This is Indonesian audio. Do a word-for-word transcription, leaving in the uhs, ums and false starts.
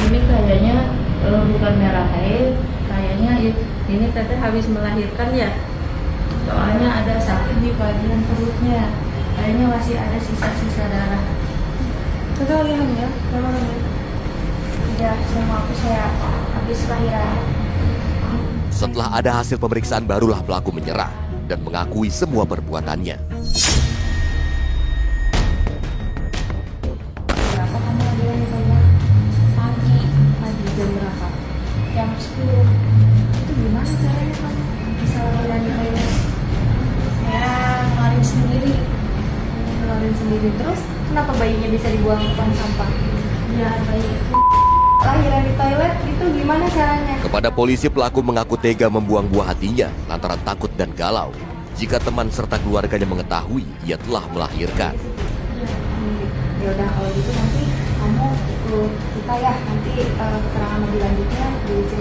ini kayaknya uh, bukan merah haid, kayaknya ini teteh habis melahirkan ya. Soalnya ada sakit di bagian perutnya, kayaknya masih ada sisa-sisa darah. Teteh lagi hamil? Memang hamil? Iya, sama aku saya habis lahiran. Setelah ada hasil pemeriksaan barulah pelaku menyerah dan mengakui semua perbuatannya. Berapa kamu lagi lahirannya? Pagi. Pagi jam berapa? Jam sepuluh. Itu gimana caranya kamu bisa lahiran di toilet? Saya ngeluarin sendiri. Ngeluarin sendiri. Terus kenapa bayinya bisa dibuang ke tong sampah? Ya, bayi itu lahiran di toilet itu gimana caranya? Kepada polisi pelaku mengaku tega membuang buah hatinya lantaran takut dan galau jika teman serta keluarganya mengetahui ia telah melahirkan. Ya udah kalau gitu nanti kamu ikut kita ya, nanti uh, keterangan lebih lanjutnya di C